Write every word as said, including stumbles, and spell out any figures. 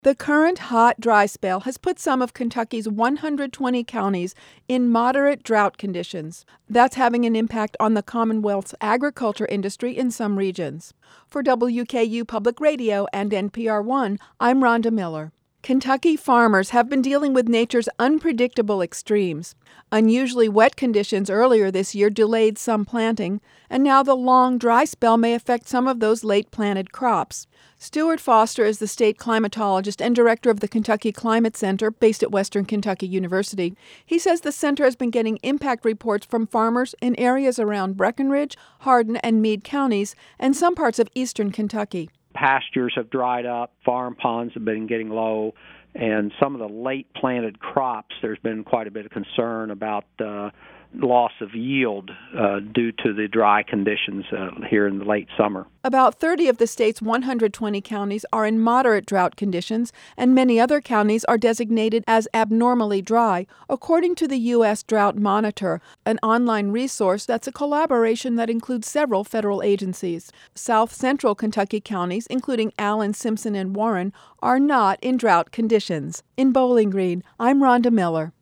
The current hot, dry spell has put some of Kentucky's one hundred twenty counties in moderate drought conditions. That's having an impact on the Commonwealth's agriculture industry in some regions. For W K U Public Radio and N P R One, I'm Rhonda Miller. Kentucky farmers have been dealing with nature's unpredictable extremes. Unusually wet conditions earlier this year delayed some planting, and now the long, dry spell may affect some of those late-planted crops. Stuart Foster is the state climatologist and director of the Kentucky Climate Center, based at Western Kentucky University. He says the center has been getting impact reports from farmers in areas around Breckenridge, Hardin, and Meade counties, and some parts of eastern Kentucky. Pastures have dried up, farm ponds have been getting low, and some of the late-planted crops, there's been quite a bit of concern about uh, loss of yield uh, due to the dry conditions uh, here in the late summer. About thirty of the state's one hundred twenty counties are in moderate drought conditions, and many other counties are designated as abnormally dry, according to the U S Drought Monitor, an online resource that's a collaboration that includes several federal agencies. South Central Kentucky counties, including Allen, Simpson, and Warren, are not in drought conditions. In Bowling Green, I'm Rhonda Miller.